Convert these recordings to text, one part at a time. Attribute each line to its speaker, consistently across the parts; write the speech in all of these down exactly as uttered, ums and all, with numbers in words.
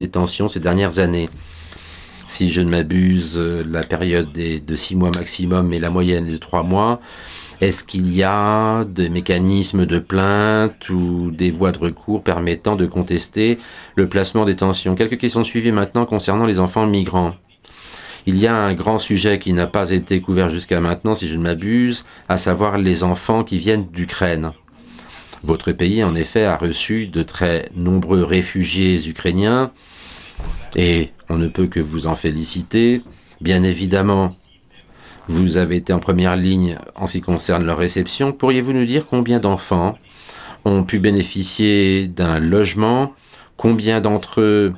Speaker 1: détention ces dernières années. Si je ne m'abuse, la période est de six mois maximum et la moyenne est de trois mois. Est-ce qu'il y a des mécanismes de plainte ou des voies de recours permettant de contester le placement en détention? Quelques questions de suivi maintenant concernant les enfants migrants. Il y a un grand sujet qui n'a pas été couvert jusqu'à maintenant, si je ne m'abuse, à savoir les enfants qui viennent d'Ukraine. Votre pays, en effet, a reçu de très nombreux réfugiés ukrainiens et on ne peut que vous en féliciter. Bien évidemment, vous avez été en première ligne en ce qui concerne leur réception. Pourriez-vous nous dire combien d'enfants ont pu bénéficier d'un logement? Combien d'entre eux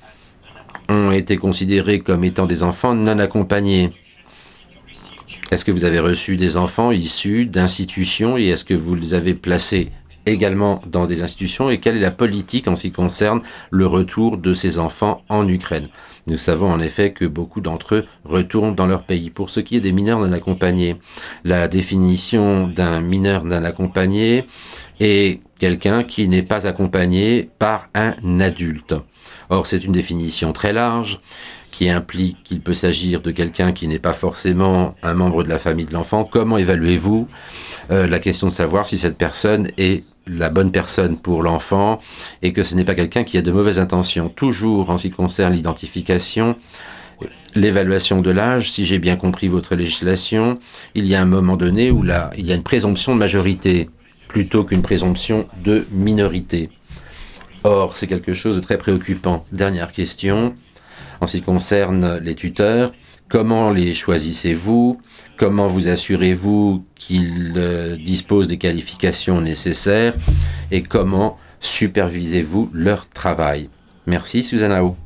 Speaker 1: ont été considérés comme étant des enfants non accompagnés? Est-ce que vous avez reçu des enfants issus d'institutions et est-ce que vous les avez placés également dans des institutions et quelle est la politique en ce qui concerne le retour de ces enfants en Ukraine? Nous savons en effet que beaucoup d'entre eux retournent dans leur pays. Pour ce qui est des mineurs non accompagnés, la définition d'un mineur non accompagné est quelqu'un qui n'est pas accompagné par un adulte. Or, c'est une définition très large qui implique qu'il peut s'agir de quelqu'un qui n'est pas forcément un membre de la famille de l'enfant. Comment évaluez-vous euh, la question de savoir si cette personne est la bonne personne pour l'enfant et que ce n'est pas quelqu'un qui a de mauvaises intentions? Toujours en ce qui concerne l'identification, l'évaluation de l'âge, si j'ai bien compris votre législation, il y a un moment donné où là, il y a une présomption de majorité plutôt qu'une présomption de minorité. Or, c'est quelque chose de très préoccupant. Dernière question, en ce qui concerne les tuteurs, comment les choisissez-vous? Comment vous assurez-vous qu'ils euh, disposent des qualifications nécessaires? Et comment supervisez-vous leur travail? Merci, Susanna O.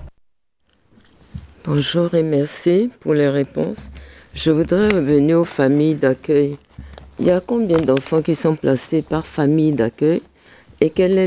Speaker 2: Bonjour et merci pour les réponses. Je voudrais revenir aux familles d'accueil. Il y a combien d'enfants qui sont placés par famille d'accueil et quel est